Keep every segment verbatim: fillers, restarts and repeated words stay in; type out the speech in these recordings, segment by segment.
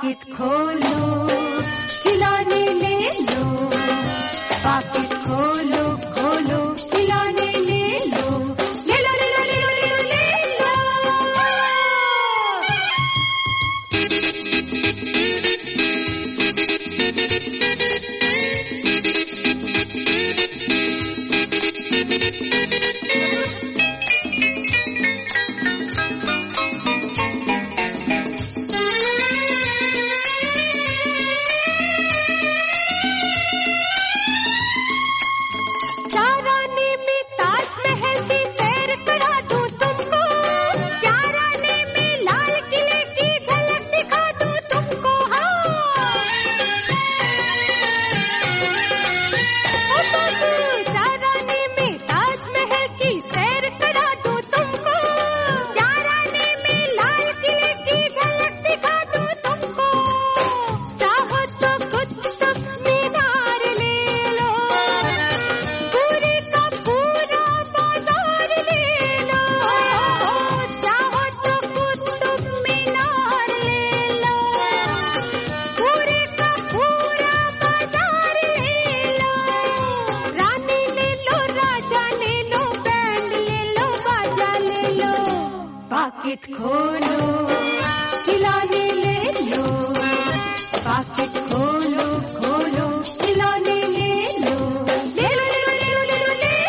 पाकिट खोलो खिलौने ले लो, पाकिट खोलो खोलो खिलौने ले लो, ले लो ले लो ले लो ले लो ले लो। पाकिट खोलो खिलौने ले लो, पाकिट खोलो खोलो खिलौने ले लो, ले लो ले लो ले लो ले लो ले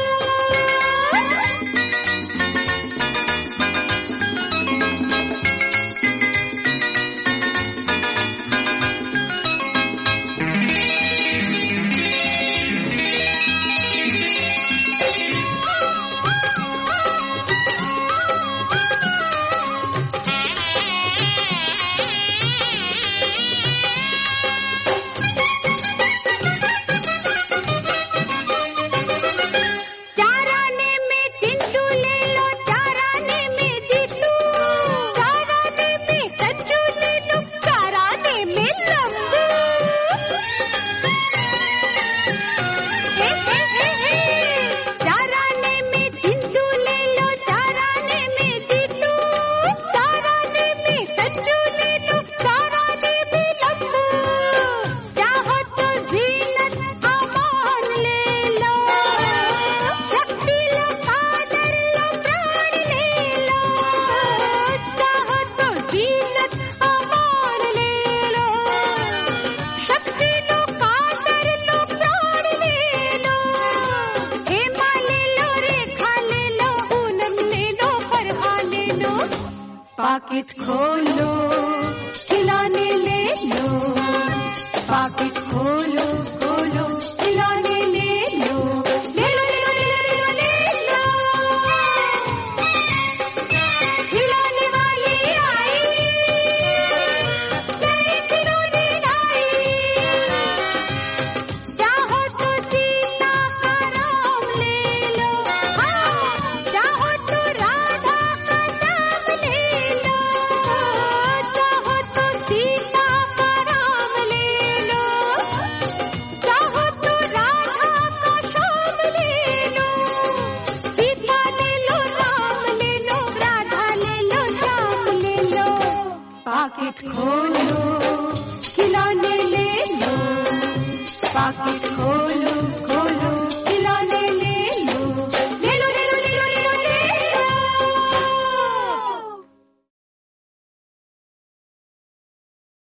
पाकिट खोलो खिलौने ले लो, पाकिट खोलो खोलो खिलौने ले लो, ले लो ले लो ले लो ले लो ले लो। खिलौने वाली आई, नई खिलौने लाई, चाहो तो सीता का नाम ले लो, हाँ चाहो तो राधा का नाम ले लो, चाहो तो सीता का नाम ले लो, चाहो तो राधा का शाम ले लो, सीता ले लो राम ले लो, राधा ले लो श्याम ले लो। पाकिट खोलो खिलौने ले लो, पाकिट खोलो